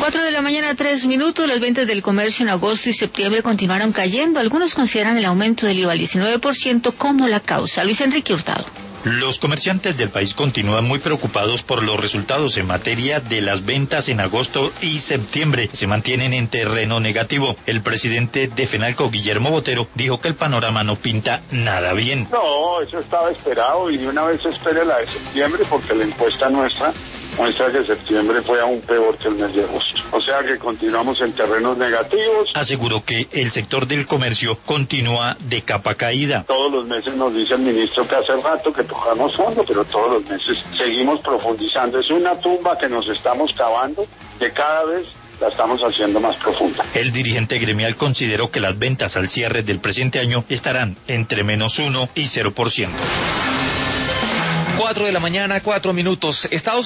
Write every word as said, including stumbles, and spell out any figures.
Cuatro de la mañana, tres minutos. Las ventas del comercio en agosto y septiembre continuaron cayendo. Algunos consideran el aumento del I V A al diecinueve por ciento como la causa. Luis Enrique Hurtado. Los comerciantes del país continúan muy preocupados por los resultados en materia de las ventas en agosto y septiembre. Se mantienen en terreno negativo. El presidente de FENALCO, Guillermo Botero, dijo que el panorama no pinta nada bien. No, eso estaba esperado y de una vez se espera la de septiembre porque la encuesta nuestra muestra que septiembre fue aún peor que el mes de agosto. O sea que continuamos en terrenos negativos. Aseguró que el sector del comercio continúa de capa caída. Todos los meses nos dice el ministro que hace rato que tocamos fondo, pero todos los meses seguimos profundizando. Es una tumba que nos estamos cavando, que cada vez la estamos haciendo más profunda. El dirigente gremial consideró que las ventas al cierre del presente año estarán entre menos uno y cero por ciento. Cuatro de la mañana, cuatro minutos. Estados